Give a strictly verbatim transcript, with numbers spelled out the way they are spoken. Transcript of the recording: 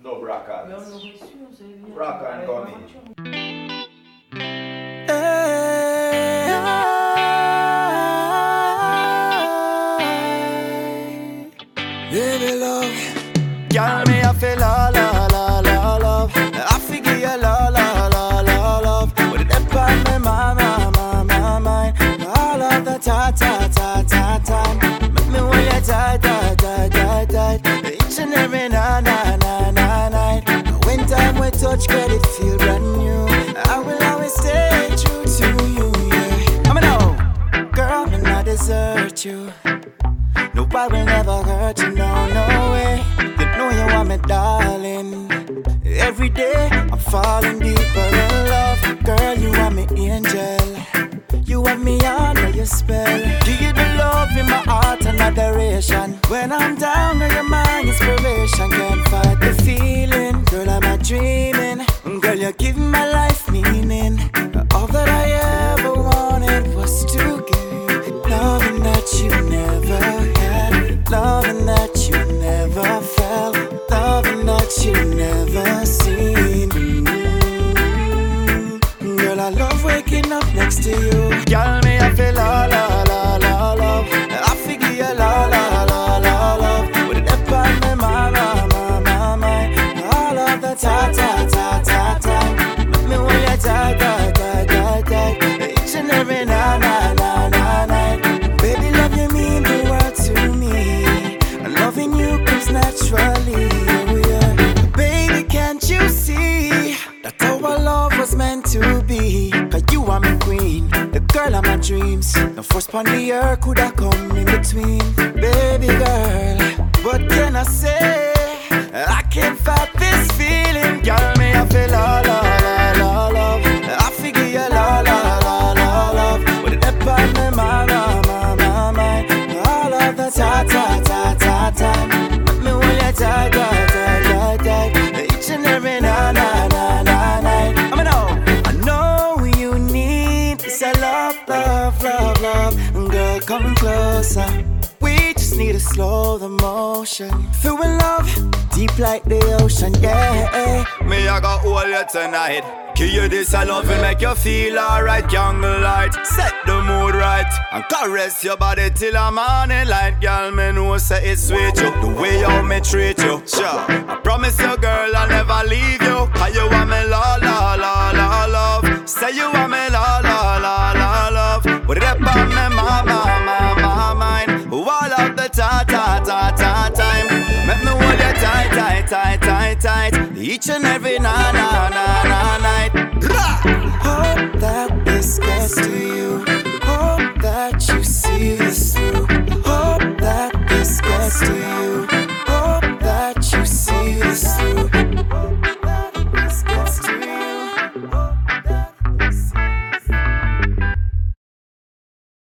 Dub Rockers. Mais on aurait su, on savait bien. Rock and Gummy. Baby love, girl me I feel la la la la love. I figure you la la la la love. With it up on me my my my my mind. All of the ta ta ta ta time. Make me want you tight tight tight tight tight. Each and every na na na na night. When time we touch, girl it feel brand new. I will always stay true to you, yeah. I'ma know, girl, me not desert you. No, I will never hurt you, no, no way. You know you are my darling. Every day I'm falling deeper in love. Girl, you are my angel. You have me under your spell. Give you the love in my heart and adoration. When I'm down, girl, you're my inspiration. Can't fight the feeling. Girl, I'm not dreaming. Girl, you give my life meaning. All that I ever wanted was to give loving that you never had, loving that you never felt, loving that you never seen. Mm-hmm. Girl, I love waking up next to you. Girl, me I feel la la la la love. I figure you la la la la love. With it up on me, my my my my my. All of the ta ta ta ta ta. Make me want you tight tight tight tight tight. Each and every na na na na night. Baby, love you mean the world to me. And loving you comes naturally. Oh yeah. Baby, can't you see that our love was meant to be? Cause you are my queen, the girl of my dreams. No force upon the earth could have come in between. Baby girl, what can I say? I can't fight this feeling. Girl, me I feel la la la la love. I figure you la la la la love. With it up on me, my my my my my. All of the ta ta ta ta ta. Make me want you tight tight tight tight tight. Each and every na na na na night. I mean, know, I know you need this. I love love love love. Girl, come closer. We just need to slow the motion. Feeling love deep like the ocean, yeah. Me I go hold you tonight. Give you this I love and make you feel alright. Candle light, set the mood right, and caress your body till the morning light. Girl, me know say it's sweet you, the way how me treat you. Sure, I promise you, girl, I'll never leave you. Cause you want me la la la la love. Say you want me la la la la love. Put it up on me, my my my my mind. All of the ta ta ta ta time. Make me hold you tight tight tight tight tight. Each and every na na na